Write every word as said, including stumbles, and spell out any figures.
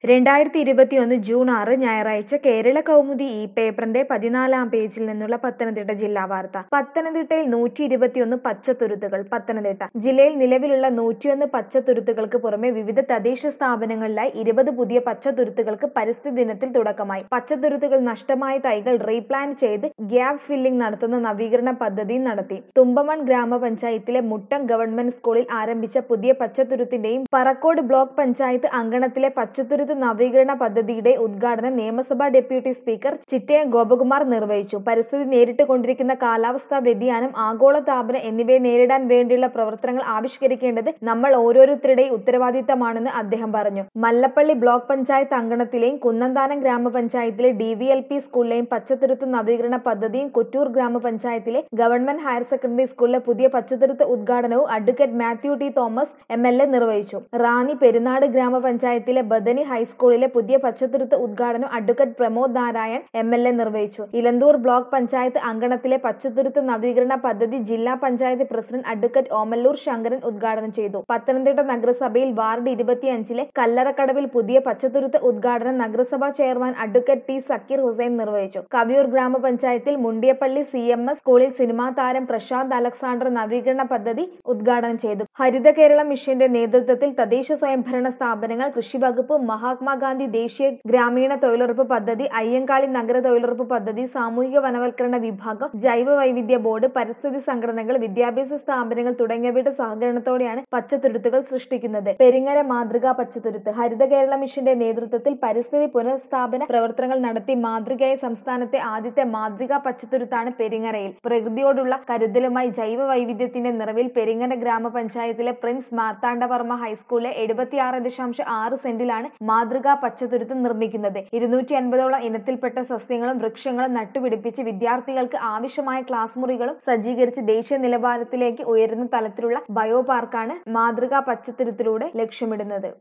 രണ്ടായിരത്തി ഇരുപത്തിയൊന്ന് ജൂൺ ആറ് ഞായറാഴ്ച കേരള കൗമുദി ഈ പേപ്പറിന്റെ പതിനാലാം പേജിൽ നിന്നുള്ള പത്തനംതിട്ട ജില്ലാ വാർത്ത. പത്തനംതിട്ടയിൽ നൂറ്റി ഇരുപത്തിയൊന്ന് പച്ചത്തുരുത്തുകൾ. പത്തനംതിട്ട ജില്ലയിൽ നിലവിലുള്ള നൂറ്റിയൊന്ന് പച്ചത്തുരുത്തുകൾക്ക് പുറമെ വിവിധ തദ്ദേശ സ്ഥാപനങ്ങളിലായി ഇരുപത് പുതിയ പച്ചത്തുരുത്തുകൾക്ക് പരിസ്ഥിതി ദിനത്തിൽ തുടക്കമായി. പച്ചത്തുരുത്തുകൾ നഷ്ടമായ തൈകൾ റീപ്ലാന്റ് ചെയ്ത് ഗ്യാപ് ഫില്ലിംഗ് നടത്തുന്ന നവീകരണ പദ്ധതിയും നടത്തി. തുമ്പമൺ ഗ്രാമപഞ്ചായത്തിലെ മുട്ടം ഗവൺമെന്റ് സ്കൂളിൽ ആരംഭിച്ച പുതിയ പച്ചത്തുരുത്തിന്റെയും പറക്കോട് ബ്ലോക്ക് പഞ്ചായത്ത് അങ്കണത്തിലെ പച്ചത്തുരുത്ത് നവീകരണ പദ്ധതിയുടെ ഉദ്ഘാടനം നിയമസഭാ ഡെപ്യൂട്ടി സ്പീക്കർ ചിറ്റയ ഗോപകുമാർ നിർവഹിച്ചു. പരിസ്ഥിതി നേരിട്ട് കൊണ്ടിരിക്കുന്ന കാലാവസ്ഥാ വ്യതിയാനം, ആഗോളതാപനം എന്നിവയെ നേരിടാൻ വേണ്ടിയുള്ള പ്രവർത്തനങ്ങൾ ആവിഷ്കരിക്കേണ്ടത് നമ്മൾ ഓരോരുത്തരുടെയും ഉത്തരവാദിത്തമാണെന്ന് അദ്ദേഹം പറഞ്ഞു. മല്ലപ്പള്ളി ബ്ലോക്ക് പഞ്ചായത്ത് അങ്കണത്തിലെയും കുന്നന്താനം ഗ്രാമപഞ്ചായത്തിലെ ഡി വി എൽ പി സ്കൂളിലെയും പച്ചത്തുരുത്ത് നവീകരണ പദ്ധതിയും കൊറ്റൂർ ഗ്രാമപഞ്ചായത്തിലെ ഗവൺമെന്റ് ഹയർ സെക്കൻഡറി സ്കൂളിലെ പുതിയ പച്ചത്തുരുത്ത് ഉദ്ഘാടനവും advocate Mathew T Thomas M L A നിർവഹിച്ചു. റാന്നി പെരുന്നാട് ഗ്രാമപഞ്ചായത്തിലെ ബദനി ഹൈസ്കൂളിലെ പുതിയ പച്ചത്തുരുത്ത് ഉദ്ഘാടനം advocate Pramod Narayan M L A നിർവഹിച്ചു. ഇലന്തൂർ ബ്ലോക്ക് പഞ്ചായത്ത് അങ്കണത്തിലെ പച്ചത്തുരുത്ത് നവീകരണ പദ്ധതി ജില്ലാ പഞ്ചായത്ത് പ്രസിഡന്റ് അഡ്വക്കേറ്റ് ഓമല്ലൂർ ശങ്കരൻ ഉദ്ഘാടനം ചെയ്തു. പത്തനംതിട്ട നഗരസഭയിൽ വാർഡ് ഇരുപത്തിയഞ്ചിലെ കല്ലറക്കടവിൽ പുതിയ പച്ചത്തുരുത്ത് ഉദ്ഘാടനം നഗരസഭാ chairman advocate T Zakir Hussain നിർവഹിച്ചു. കവിയൂർ ഗ്രാമപഞ്ചായത്തിൽ മുണ്ടിയപ്പള്ളി സി എം എസ് സ്കൂളിൽ സിനിമാ താരം പ്രശാന്ത് അലക്സാണ്ടർ നവീകരണ പദ്ധതി ഉദ്ഘാടനം ചെയ്തു. ഹരിത കേരള മിഷന്റെ നേതൃത്വത്തിൽ തദ്ദേശ സ്വയംഭരണ സ്ഥാപനങ്ങൾ, കൃഷിവകുപ്പ്, മഹാത്മാഗാന്ധി ദേശീയ ഗ്രാമീണ തൊഴിലുറപ്പ് പദ്ധതി, അയ്യങ്കാളി നഗര തൊഴിലുറപ്പ് പദ്ധതി, സാമൂഹിക വനവൽക്കരണ വിഭാഗം, ജൈവ വൈവിധ്യ ബോർഡ്, പരിസ്ഥിതി സംഘടനകൾ, വിദ്യാഭ്യാസ സ്ഥാപനങ്ങൾ തുടങ്ങിയവയുടെ സഹകരണത്തോടെയാണ് പച്ചത്തുരുത്തുകൾ സൃഷ്ടിക്കുന്നത്. പെരിങ്ങര മാതൃകാ പച്ചത്തുരുത്ത്. ഹരിത കേരള മിഷന്റെ നേതൃത്വത്തിൽ പരിസ്ഥിതി പുനഃസ്ഥാപന പ്രവർത്തനങ്ങൾ നടത്തി മാതൃകയായ സംസ്ഥാനത്തെ ആദ്യത്തെ മാതൃകാ പച്ചത്തുരുത്താണ് പെരിങ്ങരയിൽ. പ്രകൃതിയോടുള്ള കരുതലുമായി ജൈവ വൈവിധ്യത്തിന്റെ നിറവിൽ പെരിങ്ങര ഗ്രാമപഞ്ചായത്തിലെ പ്രിൻസ് മാർത്താണ്ഡവർമ്മ ഹൈസ്കൂളിലെ എഴുപത്തിയാറ് ദശാംശം ആറ് സെന്റിലാണ് മാതൃകാ പച്ചത്തുരുത്ത് നിർമ്മിക്കുന്നത്. ഇരുന്നൂറ്റി അൻപതോളം ഇനത്തിൽപ്പെട്ട സസ്യങ്ങളും വൃക്ഷങ്ങളും നട്ടുപിടിപ്പിച്ച് വിദ്യാർത്ഥികൾക്ക് ആവശ്യമായ ക്ലാസ് മുറികളും സജ്ജീകരിച്ച് ദേശീയ നിലവാരത്തിലേക്ക് ഉയരുന്ന തലത്തിലുള്ള ബയോ പാർക്കാണ് മാതൃകാ പച്ചത്തുരുത്തിലൂടെ ലക്ഷ്യമിടുന്നത്.